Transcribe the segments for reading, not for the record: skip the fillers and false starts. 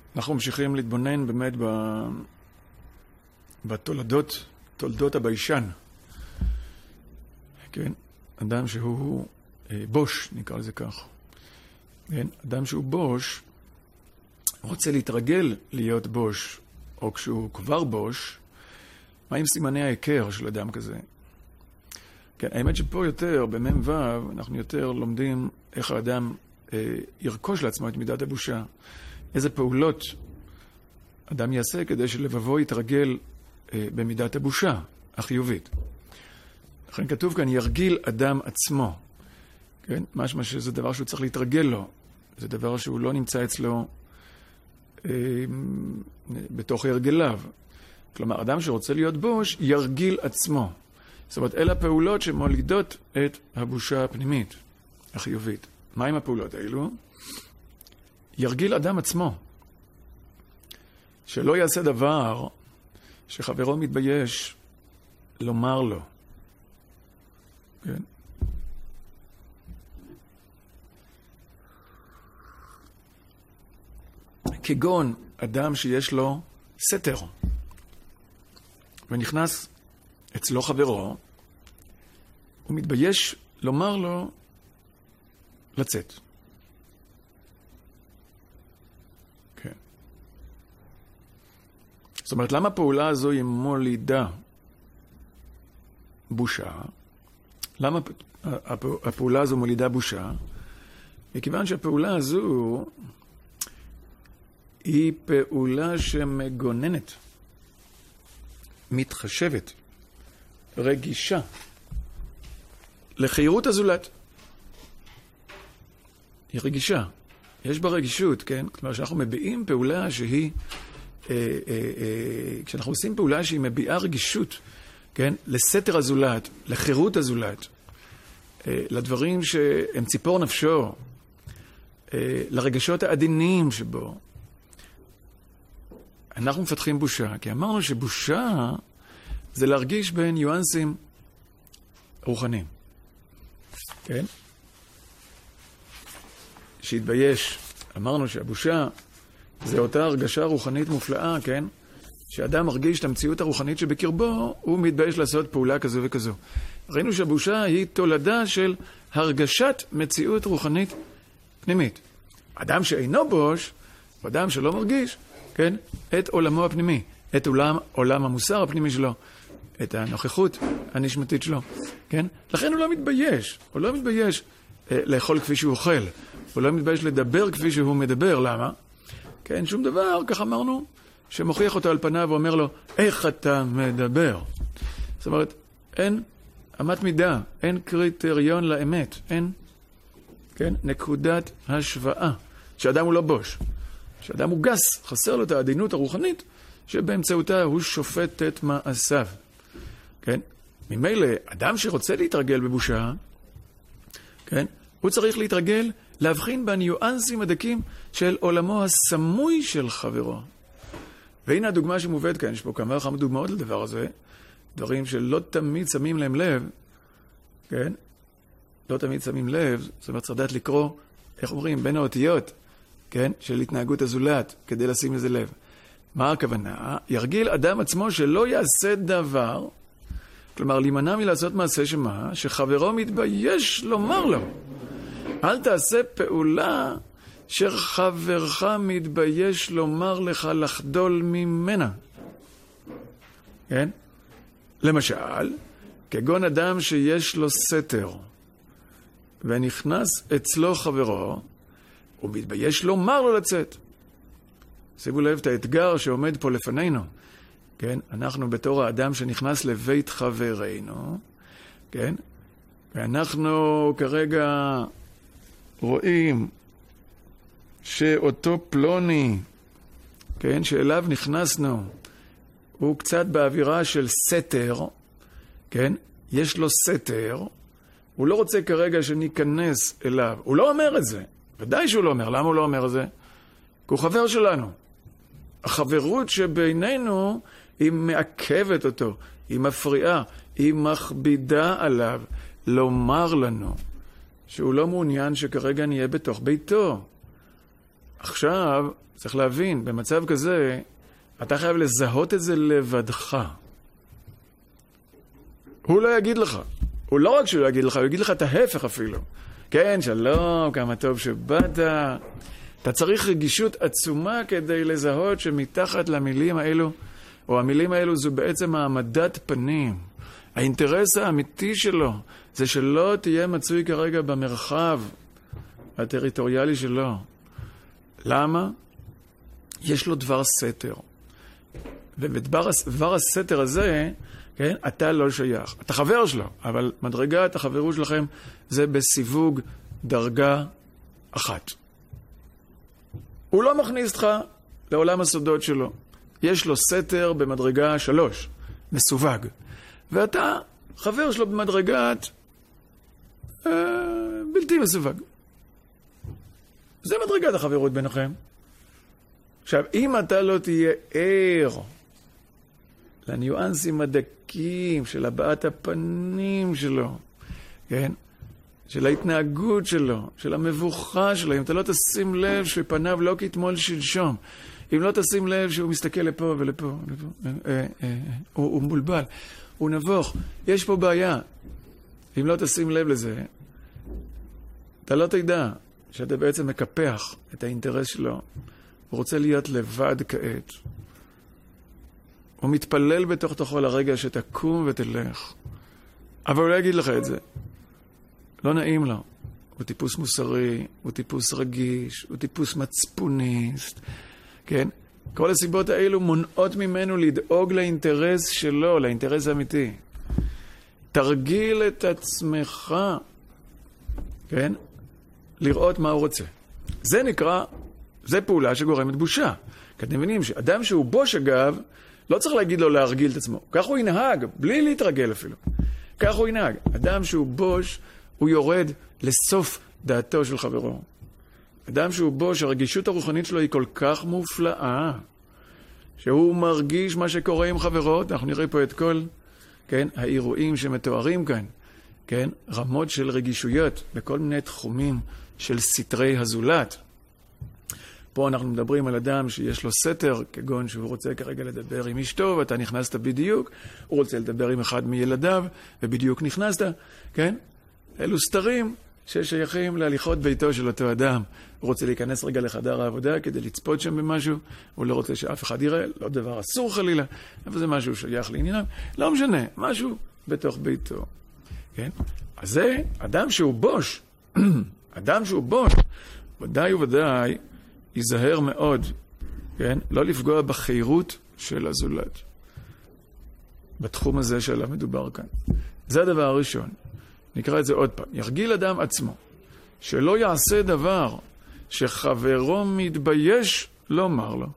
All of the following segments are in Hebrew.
אנחנו ממשיכים להתבונן באמת בתולדות הביישן. כן? אדם שהוא בוש, נקרא לזה כך. כן? אדם שהוא בוש, רוצה להתרגל להיות בוש, או כשהוא כבר בוש, מה עם סימני ההיכר של אדם כזה? כן, האמת שפה יותר, במ"ם ו', אנחנו יותר לומדים איך האדם ירכוש לעצמו את מידת הבושה. איזה פעולות אדם יעשה כדי שלבבו יתרגל במידת הבושה החיובית. לכן כתוב כאן, ירגיל אדם עצמו. כן? משמע שזה דבר שהוא צריך להתרגל לו. זה דבר שהוא לא נמצא אצלו בתוך הרגליו. כלומר, אדם שרוצה להיות בוש, ירגיל עצמו. זאת אומרת, אלה הפעולות שמולידות את הבושה הפנימית, החיובית. מה עם הפעולות האלו? ירגיל אדם עצמו. שלא יעשה דבר שחברו מתבייש לומר לו. כן? כגון אדם שיש לו סתר, ונכנס אצלו חברו, הוא מתבייש לומר לו לצאת. כן. זאת אומרת, למה הפעולה הזו היא מולידה בושה? למה הפעולה הזו מולידה בושה? מכיוון שהפעולה הזו היא פעולה שמגוננת, מתחשבת, רגישה, לחירות הזולת. היא רגישה. יש בה רגישות, כן? כלומר, שאנחנו מביעים פעולה שהיא, כשאנחנו עושים פעולה שהיא מביעה רגישות, כן? לסתר הזולת, לחירות הזולת, לדברים שהם ציפור נפשו, לרגשות העדינים שבו, אנחנו מפתחים בושה, כי אמרנו שבושה זה להרגיש בין ניואנסים רוחניים. כן? שהתבייש. אמרנו שהבושה זה אותה הרגשה רוחנית מופלאה, כן? שאדם מרגיש את המציאות הרוחנית שבקרבו, הוא מתבייש לעשות פעולה כזו וכזו. ראינו שהבושה היא תולדה של הרגשת מציאות רוחנית פנימית. אדם שאינו בוש, אדם שלא מרגיש, כן? את עולמו הפנימי, את עולם המוסר הפנימי שלו, את הנוכחות הנשמתית שלו, כן? לכן הוא לא מתבייש, הוא לא מתבייש לאכול כפי שהוא אוכל, הוא לא מתבייש לדבר כפי שהוא מדבר, למה? כן, שום דבר, כך אמרנו, שמוכיח אותו על פניו ואומר לו, איך אתה מדבר? זאת אומרת, אין אמת מידה, אין קריטריון לאמת, אין, כן? נקודת השוואה, שאדם הוא לא בוש. שאדם הוא גס, חסר לו את העדינות הרוחנית, שבאמצעותה הוא שופט את מעשיו. כן? ממילא, אדם שרוצה להתרגל בבושה, כן? הוא צריך להתרגל, להבחין בניואנסים הדקים של עולמו הסמוי של חברו. והנה הדוגמה שמובאת כאן, יש פה כמה וכמה דוגמאות לדבר הזה, דברים שלא תמיד שמים להם לב, כן? לא תמיד שמים לב, זאת אומרת, צריך לדעת לקרוא, איך אומרים, בין האותיות, כן? של התנהגות הזולת, כדי לשים לזה לב. מה הכוונה? ירגיל אדם עצמו שלא יעשה דבר, כלומר, להימנע מלעשות מעשה שמה, שחברו מתבייש לומר לו. אל תעשה פעולה שחברך מתבייש לומר לך לחדול ממנה. כן? למשל, כגון אדם שיש לו סתר, ונכנס אצלו חברו, הוא מתבייש לומר לו לצאת. שימו לב את האתגר שעומד פה לפנינו. כן? אנחנו בתור האדם שנכנס לבית חברינו, כן? ואנחנו כרגע רואים שאותו פלוני, כן? שאליו נכנסנו, הוא קצת באווירה של סתר, כן? יש לו סתר, הוא לא רוצה כרגע שניכנס אליו. הוא לא אומר את זה. ודאי שהוא לא אומר. למה הוא לא אומר את זה? כי הוא חבר שלנו. החברות שבינינו היא מעכבת אותו, היא מפריעה, היא מכבידה עליו לומר לנו שהוא לא מעוניין שכרגע נהיה בתוך ביתו. עכשיו, צריך להבין, במצב כזה, אתה חייב לזהות את זה לבדך. הוא לא יגיד לך. הוא לא רק שהוא לא יגיד לך, הוא יגיד לך את ההפך אפילו. כן, שלום, כמה טוב שבאת. אתה צריך רגישות עצומה כדי לזהות שמתחת למילים האלו, או המילים האלו זו בעצם העמדת פנים. האינטרס האמיתי שלו זה שלא תהיה מצוי כרגע במרחב הטריטוריאלי שלו. למה? יש לו דבר סתר. ובדבר הסתר הזה, כן, אתה לא שייך. אתה חבר שלו, אבל מדרגת החברות שלכם זה בסיווג דרגה אחת. הוא לא מכניס אותך לעולם הסודות שלו. יש לו סתר במדרגה 3, מסווג. ואתה חבר שלו במדרגת בלתי מסווג. זה מדרגת החברות ביניכם. עכשיו, אם אתה לא תהיה ער לניואנסים הדקים של הבעת הפנים שלו, כן? של ההתנהגות שלו, של המבוכה שלו, אם אתה לא תשים לב שפניו לא כתמול שלשום, אם לא תשים לב שהוא מסתכל לפה ולפה, הוא מבולבל, הוא נבוך, יש פה בעיה. אם לא תשים לב לזה, אתה לא תדע שאתה בעצם מקפח את האינטרס שלו. הוא רוצה להיות לבד כעת. הוא מתפלל בתוך תוכו לרגע שתקום ותלך. אבל הוא לא יגיד לך את זה. לא נעים לו. הוא טיפוס מוסרי, הוא טיפוס רגיש, הוא טיפוס מצפוניסט. כן? כל הסיבות האלו מונעות ממנו לדאוג לאינטרס שלו, לאינטרס האמיתי. תרגיל את עצמך, כן? לראות מה הוא רוצה. זה נקרא, זה פעולה שגורמת בושה. כי אתם מבינים שאדם שהוא בוש אגב, לא צריך להגיד לו להרגיל את עצמו. כך הוא ינהג, בלי להתרגל אפילו. כך הוא ינהג. אדם שהוא בוש, הוא יורד לסוף דעתו של חברו. אדם שהוא בוש, הרגישות הרוחנית שלו היא כל כך מופלאה, שהוא מרגיש מה שקורה עם חברות. אנחנו נראה פה את כל, כן, האירועים שמתוארים כאן, כן, רמות של רגישויות בכל מיני תחומים של סתרי הזולת. פה אנחנו מדברים על אדם שיש לו סתר, כגון שהוא רוצה כרגע לדבר עם אשתו, ואתה נכנסת בדיוק, הוא רוצה לדבר עם אחד מילדיו, ובדיוק נכנסת, כן? אלו סתרים ששייכים להליכות ביתו של אותו אדם. הוא רוצה להיכנס רגע לחדר העבודה כדי לצפות שם במשהו, הוא לא רוצה שאף אחד יראה, לא דבר אסור חלילה, אבל זה משהו שייך לעניינם, לא משנה, משהו בתוך ביתו. כן? אז זה אדם שהוא בוש, אדם שהוא בוש, ודאי וודאי ייזהר מאוד, כן? לא לפגוע בחירות של הזולת. בתחום הזה שעליו מדובר כאן. זה הדבר הראשון. נקרא את זה עוד פעם. ירגיל אדם עצמו, שלא יעשה דבר שחברו מתבייש לומר לו.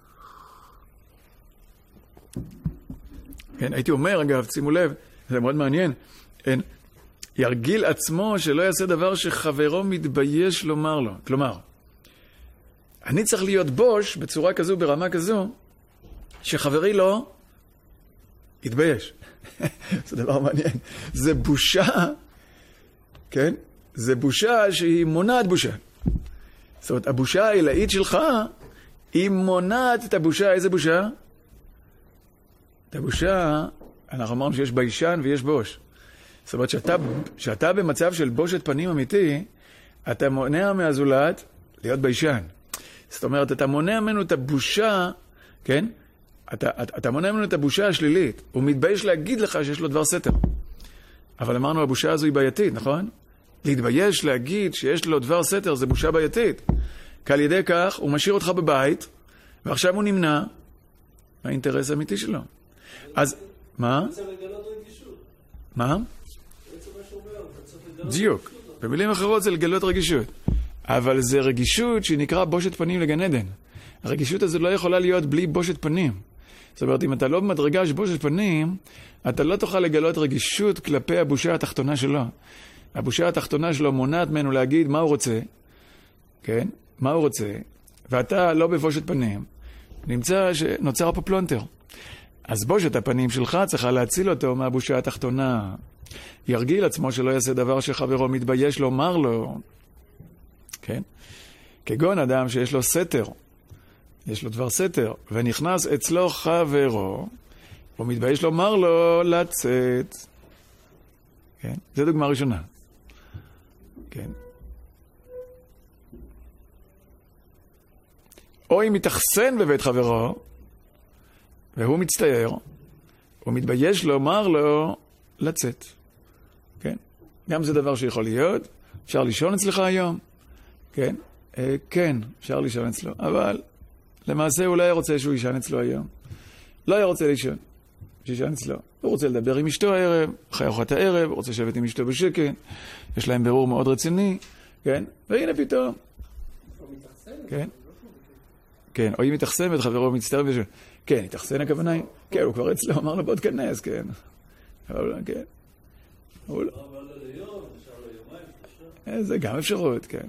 כן, הייתי אומר, אגב, שימו לב, זה מאוד מעניין, כן? ירגיל עצמו שלא יעשה דבר שחברו מתבייש לומר לו. כלומר, אני צריך להיות בוש בצורה כזו, ברמה כזו, שחברי לא יתבייש. זה דבר מעניין. זה בושה, כן? זה בושה שהיא מונעת בושה. זאת אומרת, הבושה העילאית שלך, היא מונעת את הבושה. איזה בושה? את הבושה, אנחנו אמרנו שיש ביישן ויש בוש. זאת אומרת, שאתה במצב של בושת פנים אמיתי, אתה מונע מהזולת להיות ביישן. זאת אומרת, אתה מונע ממנו את הבושה, כן? אתה מונע ממנו את הבושה השלילית. הוא מתבייש להגיד לך שיש לו דבר סתר. אבל אמרנו, הבושה הזו היא בעייתית, נכון? להתבייש להגיד שיש לו דבר סתר, זה בושה בעייתית. כי על ידי כך, הוא משאיר אותך בבית, ועכשיו הוא נמנע מהאינטרס האמיתי שלו. אז, מה? מה? דיוק. במילים אחרות זה לגלות רגישות. אבל זה רגישות שנקרא בושת פנים לגן עדן. הרגישות הזו לא יכולה להיות בלי בושת פנים. זאת אומרת, אם אתה לא במדרגה של בושת פנים, אתה לא תוכל לגלות רגישות כלפי הבושה התחתונה שלו. הבושה התחתונה שלו מונעת ממנו להגיד מה הוא רוצה, כן? מה הוא רוצה, ואתה לא בבושת פנים. נמצא שנוצר פה פלונטר. אז בושת הפנים שלך צריכה להציל אותו מהבושה התחתונה. ירגיל עצמו שלא יעשה דבר שחברו מתבייש לומר לו. כן? כגון אדם שיש לו סתר, יש לו דבר סתר, ונכנס אצלו חברו, הוא מתבייש לומר לו לצאת. כן? זו דוגמה ראשונה. כן? או אם מתאכסן בבית חברו, והוא מצטער, הוא מתבייש לומר לו לצאת. כן? גם זה דבר שיכול להיות. אפשר לישון אצלך היום? כן? כן, אפשר לישון אצלו. אבל למעשה הוא לא היה רוצה שהוא יישן אצלו היום. לא היה רוצה לישון. שישן אצלו. הוא רוצה לדבר עם אשתו הערב, אחרי ארוחת הערב, הוא רוצה לשבת עם אשתו בשקט, יש להם בירור מאוד רציני, כן? והנה פתאום. כן? כן, או אם מתאכסן ואת חברו מצטער ושואל. כן, התאכסן הכוונה היא. כן, הוא כבר אצלו, אמר לו בוא תכנס, כן. אבל כן. הוא לא. זה גם אפשרות, כן.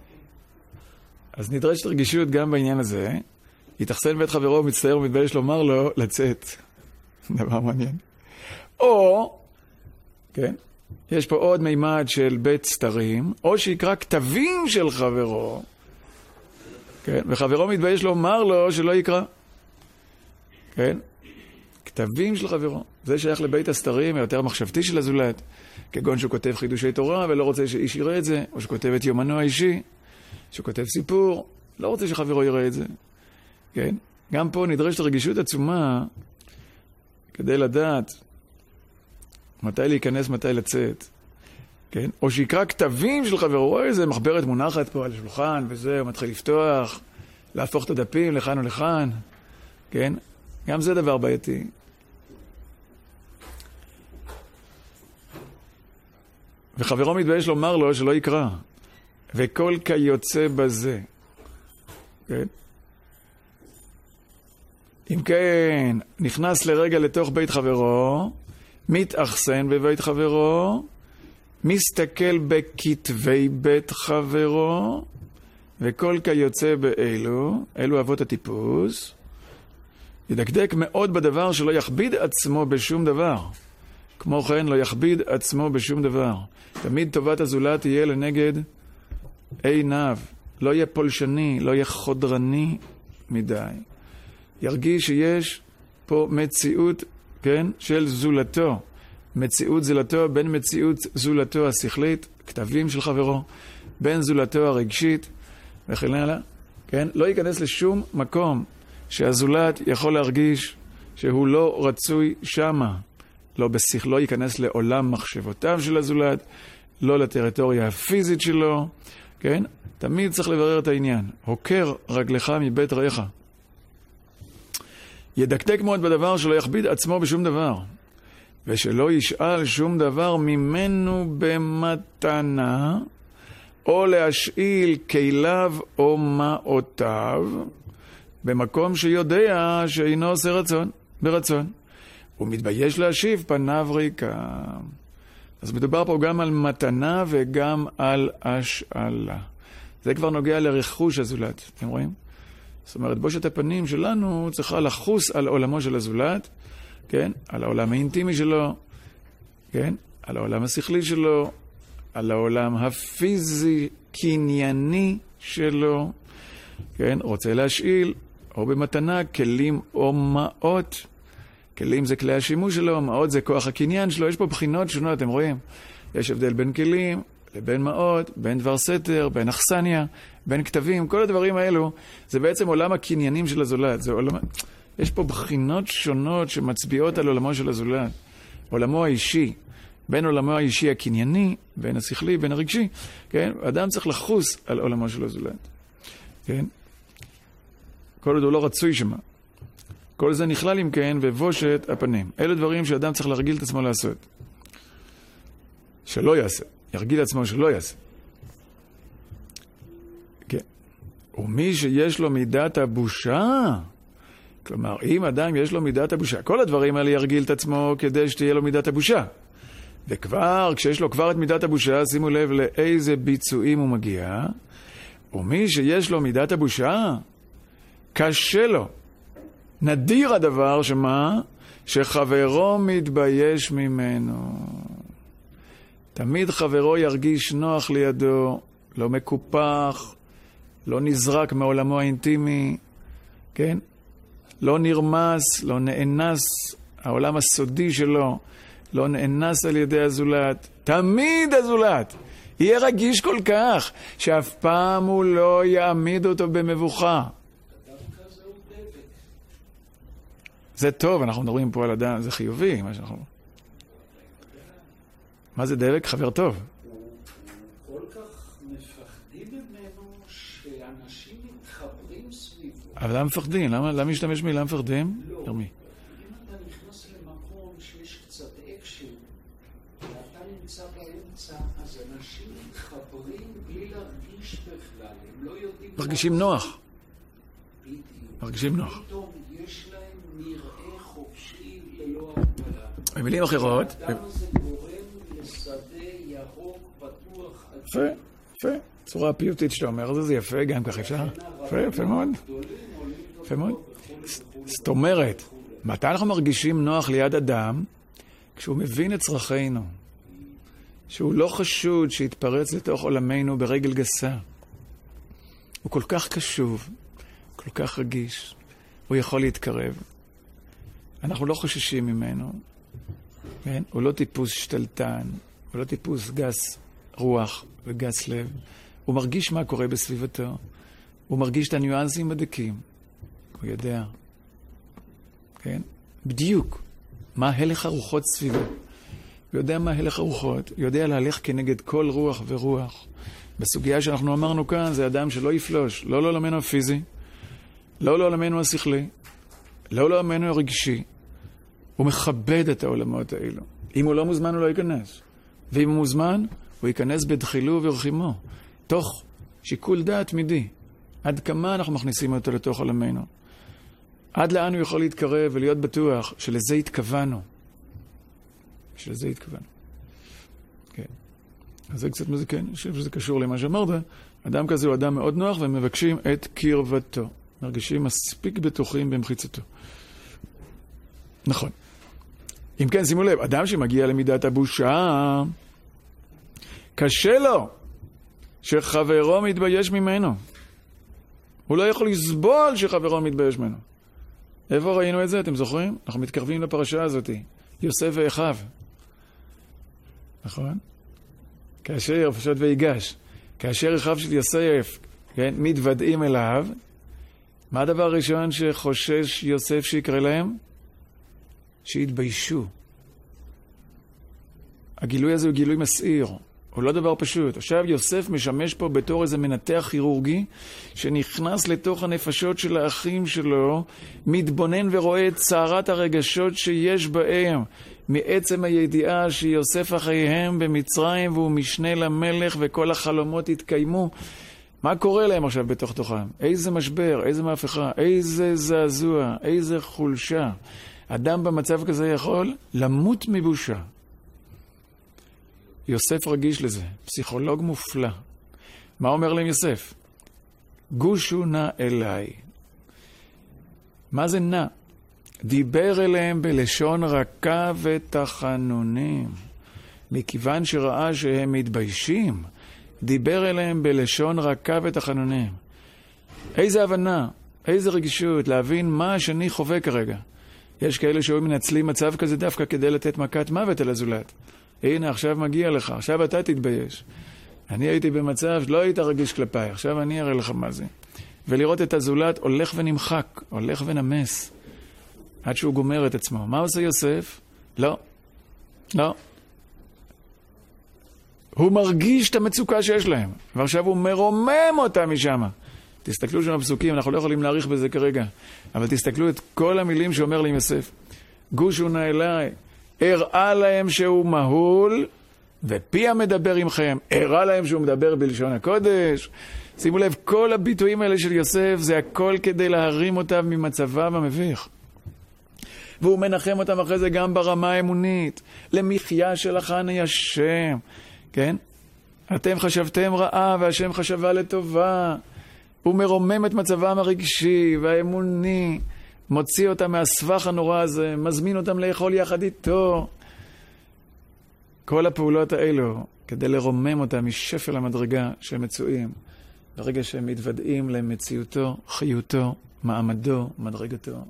אז נדרשת רגישות גם בעניין הזה. התאכסן ואת חברו מצטער ומתבייש לומר לו לצאת. דבר מעניין. או, כן, יש פה עוד מימד של בית סתרים, או שיקרא כתבים של חברו, כן, וחברו מתבייש לומר לו שלא יקרא. כן, כתבים של חברו. זה שייך לבית הסתרים, היותר מחשבתי של הזולת, כגון שהוא כותב חידושי תורה ולא רוצה שאיש יראה את זה, או שכותב את יומנו האישי, שכותב סיפור, לא רוצה שחברו יראה את זה. כן, גם פה נדרשת רגישות עצומה, כדי לדעת מתי להיכנס, מתי לצאת. כן? או שיקרא כתבים של חברו, רואה איזה מחברת מונחת פה על השולחן, וזה, הוא מתחיל לפתוח, להפוך את הדפים לכאן ולכאן. כן? גם זה דבר בעייתי. וחברו מתבייש לומר לו שלא יקרא. וכל כיוצא בזה. כן? אם כן, נכנס לרגע לתוך בית חברו, מתאכסן בבית חברו, מסתכל בכתבי בית חברו, וכל כיוצא באלו, אלו אבות הטיפוס, ידקדק מאוד בדבר שלא יכביד עצמו בשום דבר. כמו כן, לא יכביד עצמו בשום דבר. תמיד טובת הזולת תהיה לנגד עיניו. לא יהיה פולשני, לא יהיה חודרני מדי. ירגיש שיש פה מציאות, כן, של זולתו. מציאות זולתו, בין מציאות זולתו השכלית, כתבים של חברו, בין זולתו הרגשית, וכן הלאה. כן? לא ייכנס לשום מקום שהזולת יכול להרגיש שהוא לא רצוי שמה. לא ייכנס לעולם מחשבותיו של הזולת, לא לטריטוריה הפיזית שלו. כן? תמיד צריך לברר את העניין. הוקר רגלך מבית רעך. ידקדק מאוד בדבר שלא יכביד עצמו בשום דבר, ושלא ישאל שום דבר ממנו במתנה, או להשאיל כליו או מעותיו, במקום שיודע שאינו עושה רצון, ברצון. הוא מתבייש להשיב פניו ריקם. אז מדובר פה גם על מתנה וגם על השאלה. זה כבר נוגע לרכוש הזולת, אתם רואים? זאת אומרת, בושת הפנים שלנו צריכה לחוס על עולמו של הזולת, כן? על העולם האינטימי שלו, כן? על העולם השכלי שלו, על העולם הפיזי, קנייני שלו, כן? רוצה להשאיל, או במתנה, כלים או מעות. כלים זה כלי השימוש שלו, מעות זה כוח הקניין שלו. יש פה בחינות שונות, אתם רואים? יש הבדל בין כלים לבין מעות, בין דבר סתר, בין אכסניה, בין כתבים. כל הדברים האלו, זה בעצם עולם הקניינים של הזולת. זה עולם... יש פה בחינות שונות שמצביעות על עולמו של הזולת. עולמו האישי, בין עולמו האישי הקנייני, בין השכלי, בין הרגשי, כן? אדם צריך לחוס על עולמו של הזולת. כן? כל עוד הוא לא רצוי שמה. כל זה נכלל אם כן בבושת הפנים. אלו דברים שאדם צריך להרגיל את עצמו לעשות. שלא יעשה. ירגיל עצמו שלא יעשה. כן. ומי שיש לו מידת הבושה, כלומר, אם אדם יש לו מידת הבושה, כל הדברים האלה ירגיל את עצמו כדי שתהיה לו מידת הבושה. וכבר, כשיש לו כבר את מידת הבושה, שימו לב לאיזה ביצועים הוא מגיע. ומי שיש לו מידת הבושה, קשה לו. נדיר הדבר שמה? שחברו מתבייש ממנו. תמיד חברו ירגיש נוח לידו, לא מקופח, לא נזרק מעולמו האינטימי, כן? לא נרמס, לא נאנס, העולם הסודי שלו לא נאנס על ידי הזולת. תמיד הזולת יהיה רגיש כל כך, שאף פעם הוא לא יעמיד אותו במבוכה. זה טוב, אנחנו מדברים פה על אדם, זה חיובי, מה שאנחנו... מה זה דבק? חבר טוב. כל כך מפחדים ממנו שאנשים מתחברים סביבו. אבל למה מפחדים? למה משתמש מילה מפחדים? לא. תרמי. אם אתה נכנס למקום שיש קצת אקשן, ואתה נמצא באמצע, אז אנשים מתחברים בלי להרגיש בכלל. הם לא יודעים... מרגישים נוח. בדיוק. מרגישים נוח. פתאום יש להם נראה חופשי ללא הגבלה. במילים אחרות... האדם הזה גורם לשדה ירוק פתוח. יפה, יפה. צורה פיוטית שאתה אומר, זה יפה, גם כך אפשר. יפה, יפה מאוד. יפה מאוד. זאת אומרת, מתי אנחנו מרגישים נוח ליד אדם? כשהוא מבין את צרכינו. שהוא לא חשוד שיתפרץ לתוך עולמנו ברגל גסה. הוא כל כך קשוב, כל כך רגיש. הוא יכול להתקרב. אנחנו לא חוששים ממנו. כן? הוא לא טיפוס שתלטן, הוא לא טיפוס גס רוח וגס לב. הוא מרגיש מה קורה בסביבתו. הוא מרגיש את הניואנסים הדקים. הוא יודע. כן? בדיוק. מה הלך הרוחות סביבו. הוא יודע מה הלך הרוחות. הוא יודע להלך כנגד כל רוח ורוח. בסוגיה שאנחנו אמרנו כאן, זה אדם שלא יפלוש. לא לעולמנו הפיזי, לא לעולמנו השכלי, לא לעולמנו הרגשי. הוא מכבד את העולמות האלו. אם הוא לא מוזמן, הוא לא ייכנס. ואם הוא מוזמן, הוא ייכנס בדחילו ורחימו. תוך שיקול דעת תמידי. עד כמה אנחנו מכניסים אותו לתוך עולמנו. עד לאן הוא יכול להתקרב ולהיות בטוח שלזה התכוונו. שלזה התכוונו. כן. אז זה קצת מזה, כן, אני חושב שזה קשור למה שאמרת. אדם כזה הוא אדם מאוד נוח ומבקשים את קרבתו. מרגישים מספיק בטוחים במחיצתו. נכון. אם כן, שימו לב, אדם שמגיע למידת הבושה, קשה לו שחברו מתבייש ממנו. הוא לא יכול לסבול שחברו מתבייש ממנו. איפה ראינו את זה? אתם זוכרים? אנחנו מתקרבים לפרשה הזאת. יוסף ואחיו. נכון? כאשר, פשוט ויגש, כאשר אחיו של יוסף, כן, מתוודעים אליו, מה הדבר הראשון שחושש יוסף שיקרה להם? שהתביישו. הגילוי הזה הוא גילוי מסעיר. הוא לא דבר פשוט. עכשיו יוסף משמש פה בתור איזה מנתח כירורגי שנכנס לתוך הנפשות של האחים שלו, מתבונן ורואה את צערת הרגשות שיש בהם מעצם הידיעה שיוסף אחריהם במצרים והוא משנה למלך וכל החלומות התקיימו. מה קורה להם עכשיו בתוך תוכם? איזה משבר, איזה מהפכה, איזה זעזוע, איזה חולשה. אדם במצב כזה יכול למות מבושה. יוסף רגיש לזה, פסיכולוג מופלא. מה אומר להם יוסף? גושו נא אליי. מה זה נא? דיבר אליהם בלשון רכה ותחנונים. מכיוון שראה שהם מתביישים, דיבר אליהם בלשון רכה ותחנונים. איזה הבנה, איזה רגישות, להבין מה השני חווה כרגע. יש כאלה שהיו מנצלים מצב כזה דווקא כדי לתת מכת מוות על הזולת. הנה, עכשיו מגיע לך, עכשיו אתה תתבייש. אני הייתי במצב שלא היית רגיש כלפיי, עכשיו אני אראה לך מה זה. ולראות את הזולת הולך ונמחק, הולך ונמס, עד שהוא גומר את עצמו. מה עושה יוסף? לא. לא. הוא מרגיש את המצוקה שיש להם, ועכשיו הוא מרומם אותה משם. תסתכלו שם בפסוקים, אנחנו לא יכולים להאריך בזה כרגע, אבל תסתכלו את כל המילים שאומר להם יוסף. גושו נא אליי, הראה להם שהוא מהול, ופי המדבר עמכם, הראה להם שהוא מדבר בלשון הקודש. שימו לב, כל הביטויים האלה של יוסף, זה הכל כדי להרים אותם ממצבם המביך. והוא מנחם אותם אחרי זה גם ברמה האמונית, למחיה שלחני השם, כן? אתם חשבתם רעה והשם חשבה לטובה. הוא מרומם את מצבם הרגשי והאמוני, מוציא אותם מהסבך הנורא הזה, מזמין אותם לאכול יחד איתו. כל הפעולות האלו, כדי לרומם אותם משפל המדרגה שהם מצויים, ברגע שהם מתוודעים למציאותו, חיותו, מעמדו, מדרגתו.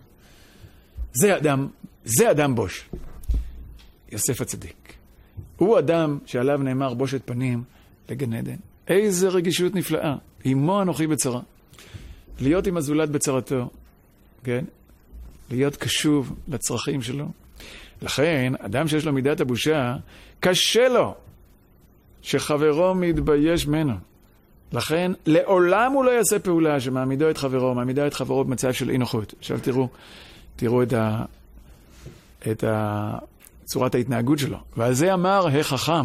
זה אדם בוש. יוסף הצדיק. הוא אדם שעליו נאמר בושת פנים לגן עדן. איזה רגישות נפלאה. עמו אנוכי בצרה. להיות עם הזולת בצרתו. כן? להיות קשוב לצרכים שלו. לכן, אדם שיש לו מידת הבושה, קשה לו שחברו מתבייש ממנו. לכן, לעולם הוא לא יעשה פעולה שמעמידו את חברו, מעמידה את חברו במצב של אי נוחות. עכשיו תראו את צורת ההתנהגות שלו. ועל זה אמר החכם.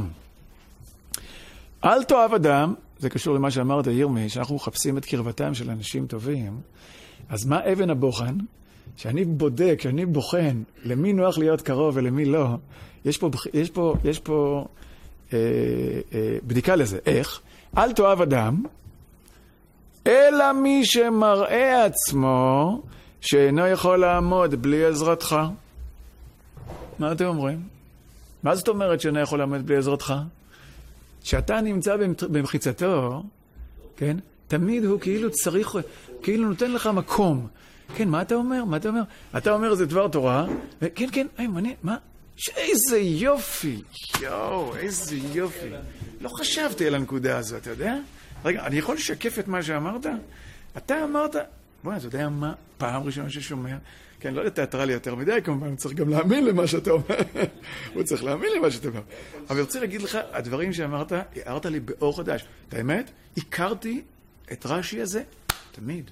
אל תאהב אדם, זה קשור למה שאמרת ירמי, שאנחנו מחפשים את קרבתם של אנשים טובים, אז מה אבן הבוחן? שאני בודק, שאני בוחן למי נוח להיות קרוב ולמי לא, יש פה בדיקה לזה. איך? אל תאהב אדם, אלא מי שמראה עצמו שאינו יכול לעמוד בלי עזרתך. מה אתם אומרים? מה זאת אומרת שאינו יכול לעמוד בלי עזרתך? שאתה נמצא במחיצתו, כן? תמיד הוא כאילו צריך, כאילו נותן לך מקום. כן, מה אתה אומר? מה אתה אומר? אתה אומר זה דבר תורה, וכן, כן, מה? איזה יופי, איזה יופי. לא חשבתי על הנקודה הזאת, אתה יודע? רגע, אני יכול לשקף את מה שאמרת? אתה אמרת, בואי, אתה יודע מה? פעם ראשונה ששומע, כן, לא לתיאטרלי יותר מדי, כמובן, הוא צריך גם להאמין למה שאתה אומר. הוא צריך להאמין למה שאתה אומר. אבל אני רוצה להגיד לך, הדברים שאמרת, הערת לי באור חדש. את האמת, הכרתי את רש"י הזה תמיד.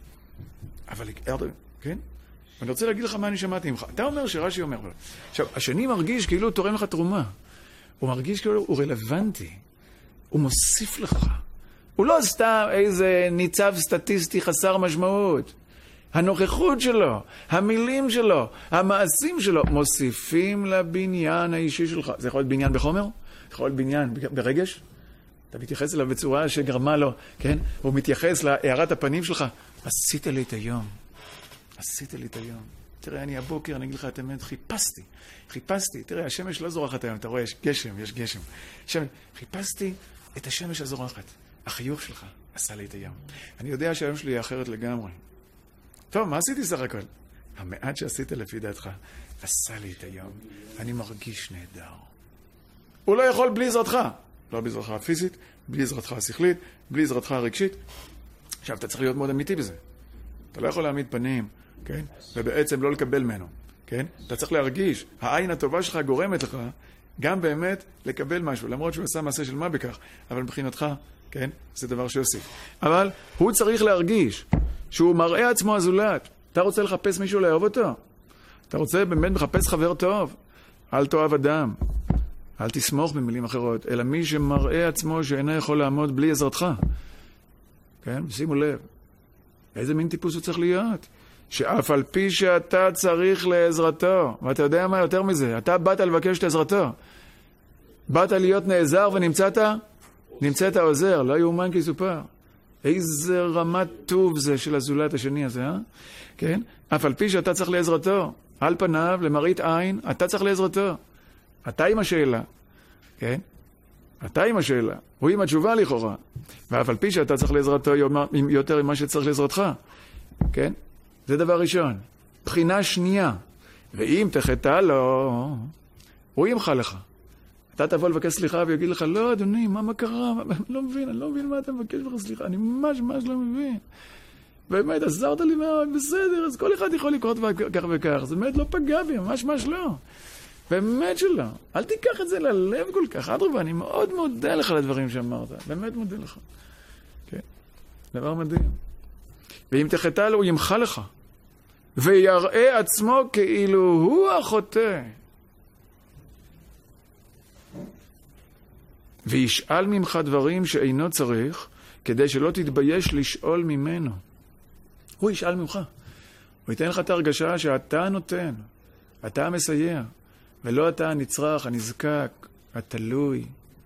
אבל כן? ואני רוצה להגיד לך מה אני שמעתי ממך. אתה אומר שרש"י אומר. עכשיו, השני מרגיש כאילו הוא תורם לך תרומה. הוא מרגיש כאילו הוא רלוונטי. הוא מוסיף לך. הוא לא סתם איזה ניצב סטטיסטי חסר משמעות. הנוכחות שלו, המילים שלו, המעשים שלו, מוסיפים לבניין האישי שלך. זה יכול להיות בניין בחומר? זה יכול להיות בניין ברגש? אתה מתייחס אליו בצורה שגרמה לו, כן? הוא מתייחס להערת הפנים שלך. עשית לי את היום. עשית לי את היום. תראה, אני הבוקר, אני אגיד לך את האמת, חיפשתי. תראה, השמש לא זורחת היום, אתה רואה, יש גשם. חיפשתי את השמש הזורחת. החיוך שלך עשה לי את היום. אני יודע שהיום שלי היא אחרת לגמרי. טוב, מה עשיתי סך הכל? המעט שעשית לפי דעתך, עשה לי את היום. אני מרגיש נהדר. הוא לא יכול בלי עזרתך. לא בלי עזרתך הפיזית, בלי עזרתך השכלית, בלי עזרתך הרגשית. עכשיו, אתה צריך להיות מאוד אמיתי בזה. אתה לא יכול להעמיד פנים, כן? ובעצם לא לקבל ממנו, כן? אתה צריך להרגיש, העין הטובה שלך גורמת לך גם באמת לקבל משהו, למרות שהוא עשה מעשה של מה בכך, אבל מבחינתך, כן? זה דבר שיוסיף. אבל הוא צריך להרגיש שהוא מראה עצמו הזולת. אתה רוצה לחפש מישהו לאהוב אותו? אתה רוצה באמת מחפש חבר טוב? אל תאהב אדם. אל תסמוך במילים אחרות, אלא מי שמראה עצמו שאינו יכול לעמוד בלי עזרתך. כן? שימו לב. איזה מין טיפוס הוא צריך להיות? שאף על פי שאתה צריך לעזרתו, ואתה יודע מה יותר מזה, אתה באת לבקש את עזרתו. באת להיות נעזר נמצאת עוזר, לא יאומן כי יסופר. איזה רמת טוב זה של הזולת השני הזה, כן? אף על פי שאתה צריך לעזרתו, על פניו, למראית עין, אתה צריך לעזרתו. אתה עם השאלה, כן? אתה עם השאלה, הוא עם התשובה לכאורה. ואף על פי שאתה צריך לעזרתו יותר ממה שצריך לעזרתך, כן? זה דבר ראשון. בחינה שנייה. ואם תחטא לו, הוא ימחה לך. אתה תבוא לבקש סליחה ויגיד לך, לא אדוני, מה קרה? אני לא מבין מה אתה מבקש לך סליחה, אני ממש לא מבין. באמת, עזרת לי מאוד, בסדר, אז כל אחד יכול לקרות כך וכך, זה באמת לא פגע בי, ממש לא. באמת שלא. אל תיקח את זה ללב כל כך. אדרבה, אני מאוד מודה לך לדברים שאמרת. באמת מודה לך. כן? דבר מדהים. ואם תחטא לו, הוא ימחה לך. ויראה עצמו כאילו הוא החוטא. וישאל ממך דברים שאינו צריך, כדי שלא תתבייש לשאול ממנו. הוא ישאל ממך. הוא ייתן לך את הרגשה שאתה נותן. אתה מסייע. ולא אתה הנצרך, הנזקק, התלוי.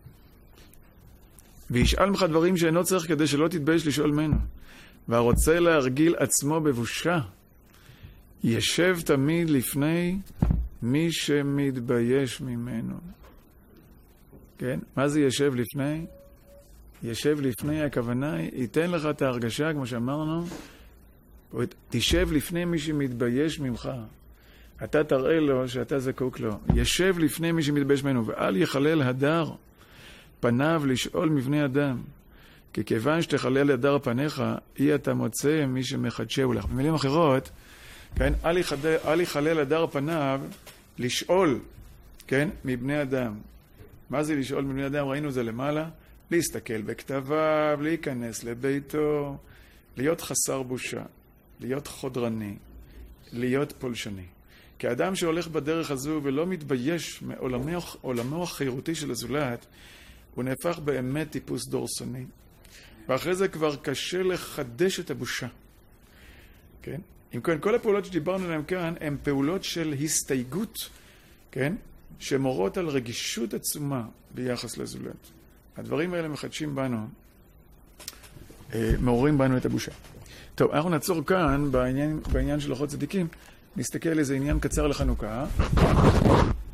וישאל ממך דברים שאינו צריך כדי שלא תתבייש לשאול ממנו. והרוצה להרגיל עצמו בבושה, ישב תמיד לפני מי שמתבייש ממנו. כן? מה זה ישב לפני? ישב לפני, הכוונה, ייתן לך את ההרגשה, כמו שאמרנו, תשב לפני מי שמתבייש ממך. אתה תראה לו שאתה זקוק לו. ישב לפני מי שמתבייש ממנו, ואל יחלל הדר פניו לשאול מבני אדם. כי כיוון שתחלל הדר פניך, אי אתה מוצא מי שמחדשהו לך. במילים אחרות, כן, אל יחלל הדר פניו לשאול, כן, מבני אדם. מה זה לשאול מבני אדם? ראינו זה למעלה. להסתכל בכתביו, להיכנס לביתו, להיות חסר בושה, להיות חודרני, להיות פולשני. כאדם שהולך בדרך הזו ולא מתבייש מעולמו החירותי של הזולת, הוא נהפך באמת טיפוס דורסני. ואחרי זה כבר קשה לחדש את הבושה. כן? אם כן, כל הפעולות שדיברנו עליהן כאן, הן פעולות של הסתייגות, כן? שמורות על רגישות עצומה ביחס לזולת. הדברים האלה מחדשים בנו, מעוררים בנו את הבושה. טוב, אנחנו נעצור כאן בעניין של אורחות צדיקים. נסתכל איזה עניין קצר לחנוכה.